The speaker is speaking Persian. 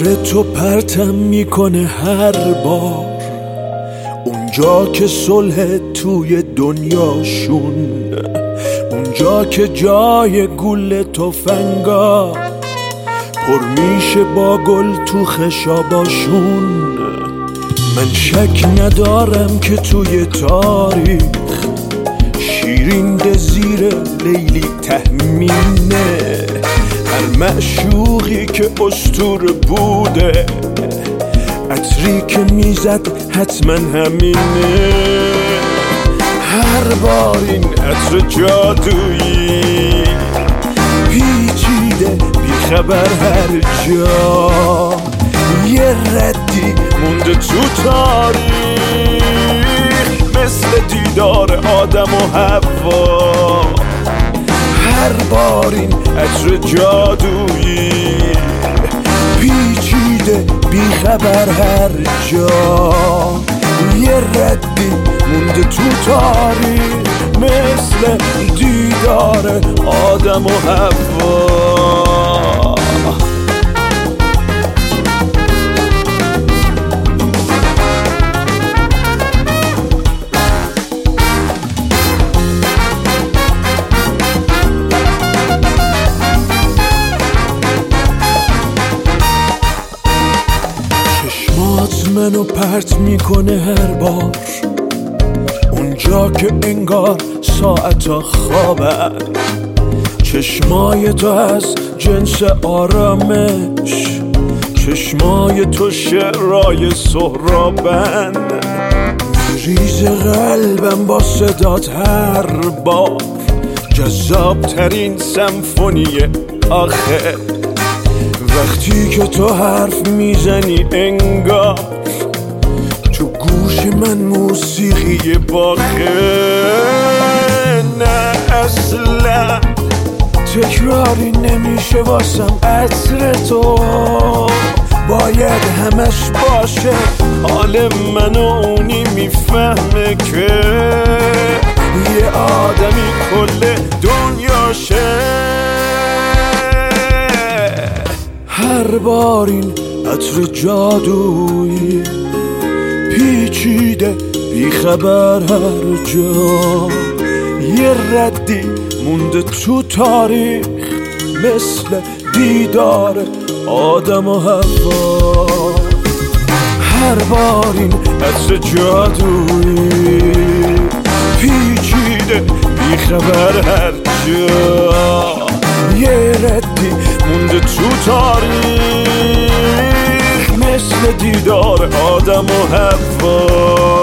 عطر تو پرتم میکنه هر بار اونجا که صلح توی دنیاشون، اونجا که جای گل تفنگا پر میشه با گل تو خشاباشون. من شک ندارم که توی تاریخ شیرین ده زیر لیلی تهمینه، هر معشوقی که اسطوره بوده عطری که میزد حتما همینه. هر بار این عطر جادویی پیچیده بیخبر هر جا، یه ردی مونده تو تاریخ مثل دیدار آدم و حوا. هر بار این عطر جادویی پیچیده بیخبر هر جا، یه ردی مونده تو تاریخ مثل دیدار آدم و حوا. منو پرت میکنه هر بار اونجا که انگار ساعتا خوابن، چشمای تو از جنس آرامش، چشمای تو شعرای سهرابن. ریز قلبم با صدات هر بار جذاب ترین سمفونی آخر، وقتی که تو حرف میزنی انگار تو گوش من موسیقی باخه. نه اصلا تکراری نمیشه واسم عطر تو، باید همش باشه حال من و اونی میفهمه که یه آدمی کل دنیاشه. هر بار این عطر جادویی پیچیده بیخبر هر جا، یه ردی مونده تو تاریخ مثل دیدار آدم و حوا. هر بار این عطر جادویی پیچیده بیخبر هر جا، یه ردی مونده تو تاریخ مثل دیدار آدم و حوا.